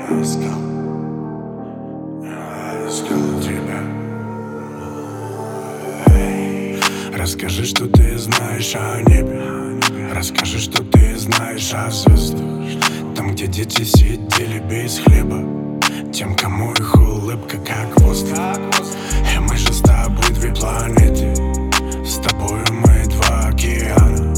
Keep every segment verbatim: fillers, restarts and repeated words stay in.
Я искал, я искал тебя. Эй, расскажи, что ты знаешь о небе. Расскажи, что ты знаешь о звездах. Там, где дети сидели без хлеба, тем, кому их улыбка как воздух. И мы же с тобой две планеты, с тобою мы два океана.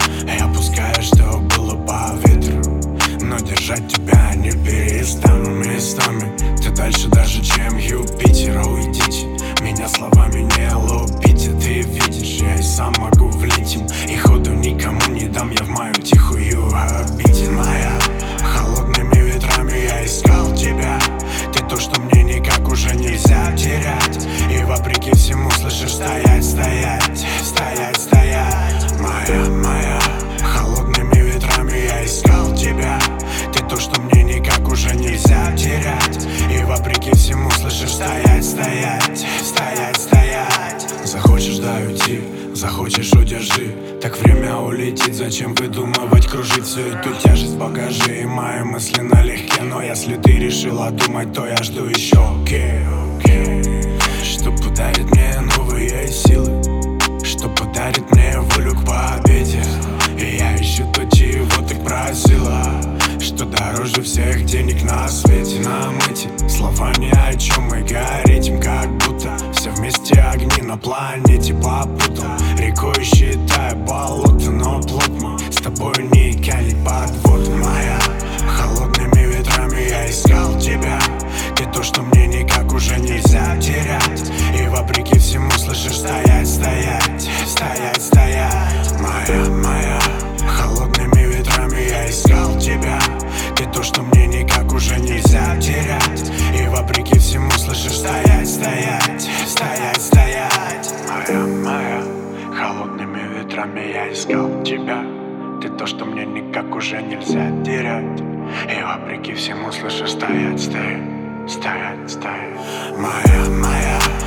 Я пускаю, что было по ветру, но держать тебя не перестану. Местами ты дальше даже, чем Юпитер. Уйдите, меня словами не лупите. Ты видишь, я и сам могу влить им, и ходу никому не дам. Я в мою тихую обитель. Моя, холодными ветрами я искал тебя. Ты то, что мне никак уже нельзя терять. И вопреки всему, слышишь, стоять, стоять, стоять, стоять. Моя, моя, холодными ветрами я искал тебя. Ты то, что мне никак уже нельзя терять. И вопреки всему, слышишь, стоять, стоять, стоять, стоять. Захочешь, дай уйти, захочешь, удержи. Так время улетит, зачем выдумывать, кружить всю эту тяжесть багажи. И мои мысли налегке, но если ты решила думать, то я жду еще. Окей, окей. Что подарит мне новые силы, что подарит мне волю к победе. И я ищу то, чего ты просила, что дороже всех денег на свете. Нам эти слова ни о чем, мы горим, как будто все вместе огни на планете попутал. Рекой считая болото, но плод мы с тобой не кали подвод. Моя, холодными ветрами я искал тебя. Ты то, что мне никак уже нельзя терять. И вопреки всему, слышишь, стоять, стоять, стоять, стоять. Моя, моя, холодными ветрами я искал тебя. Ты то, что мне никак уже нельзя терять. И вопреки всему, слышишь, стоять, стоять, стоять, стоять. Моя, моя, холодными ветрами я искал тебя. Ты то, что мне никак уже нельзя терять. И вопреки всему, слышишь, стоять, стоять, стоять, стоять. Моя, моя,